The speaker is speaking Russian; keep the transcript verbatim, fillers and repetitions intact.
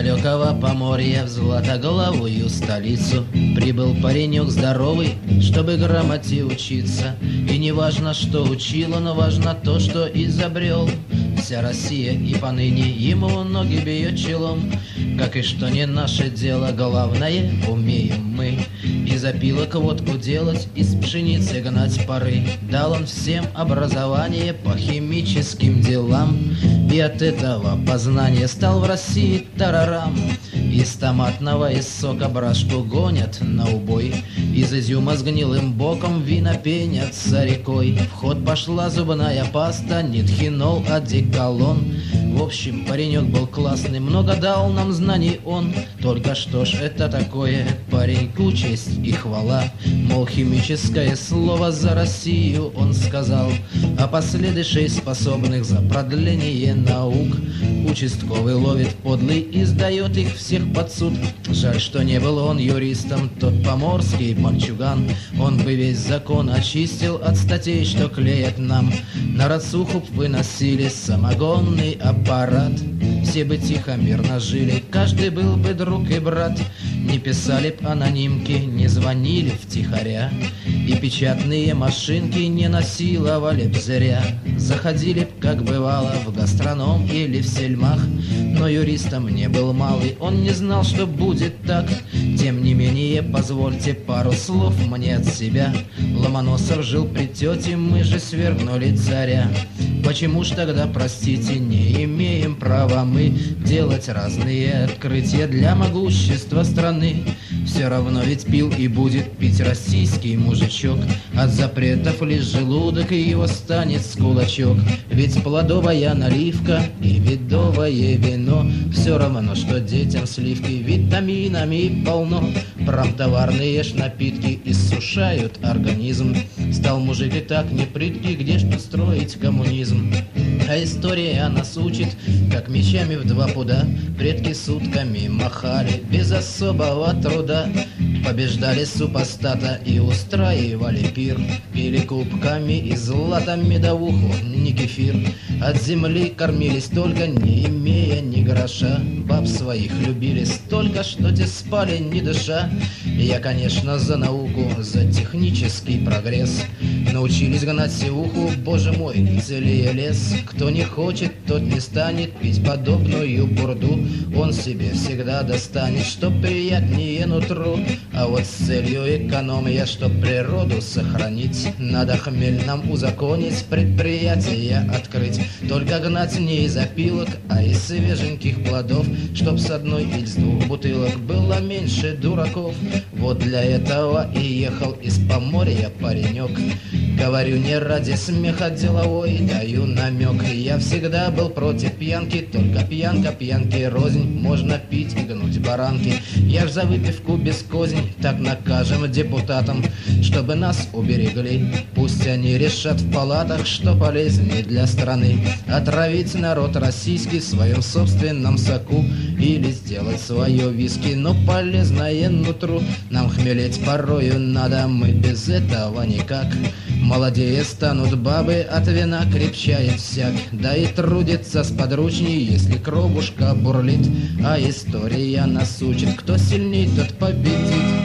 далекого Поморья в златоголовую столицу прибыл паренек здоровый, чтобы грамоте учиться. И не важно, что учил, но важно то, что изобрел. Вся Россия и поныне ему ноги бьет челом. Как и что не наше дело, главное умеем мы из опилок водку делать, из пшеницы гнать пары. Дал он всем образование по химическим делам, и от этого познания стал в России тарарам. Из томатного из сока брашку гонят на убой, из изюма с гнилым боком вина пенятся рекой. В ход пошла зубная паста, не тхинол, а деколон. В общем, паренек был классный, много дал нам знаний он. Только что ж это такое, пареньку честь и хвала. Мол, химическое слово за Россию он сказал, а последующих способных за продление наук участковый ловит подлый и сдает их всех под суд. Жаль, что не был он юристом, тот поморский мальчуган. Он бы весь закон очистил от статей, что клеят нам. На рацуху выносили самогонный аппарат. Все бы тихо, мирно жили, каждый был бы друг и брат. Не писали б анонимки, не звонили втихаря, и печатные машинки не насиловали б зря. Заходили б, как бывало, в гастроном или в сельмах. Но юристом не был малый, он не знал, что будет так. Тем не менее, позвольте пару слов мне от себя. Ломоносов жил при тете, мы же свергнули царя. Почему ж тогда, простите, не имеем права мы делать разные открытия для могущества страны? Все равно ведь пил и будет пить российский мужичок. От запретов лишь желудок, и его станет с кулачок. Ведь плодовая наливка и видовое вино все равно, что детям сливки витаминами полно. Промтоварные ж напитки иссушают организм. Стал мужик и так непрыткий, где ж тут строить коммунизм? А история нас учит, как мечами в два пуда предки сутками махали без особого труда. Побеждали супостата и устраивали пир, пили кубками и злато медовуху, не кефир. От земли кормились только, не имея ни гроша. Баб своих любили столько, что те спали не дыша. Я, конечно, за науку, за технический прогресс. Научились гнать севуху, боже мой, целее лес. Кто не хочет, тот не станет пить подобную бурду. Он себе всегда достанет, что приятнее нутру. А вот с целью экономия, чтоб природу сохранить, надо хмель нам узаконить, предприятия открыть. Только гнать не из опилок, а из свеженьких плодов, чтоб с одной или с двух бутылок было меньше дураков. Вот для этого и ехал из Поморья паренек. Говорю не ради смеха деловой, даю намек. Я всегда был против пьянки, только пьянка пьянки рознь. Можно пить и гнуть баранки, я ж за выпивку без кознь. Так накажем депутатам, чтобы нас уберегли. Пусть они решат в палатах, что полезнее для страны. Отравить народ российский в своем собственном соку или сделать свое виски, но полезное нутру. Нам хмелеть порою надо, мы без этого никак. Молодее станут бабы, от вина крепчает всяк. Да и трудится сподручней, если кровушка бурлит. А история нас учит, кто сильней, тот победит.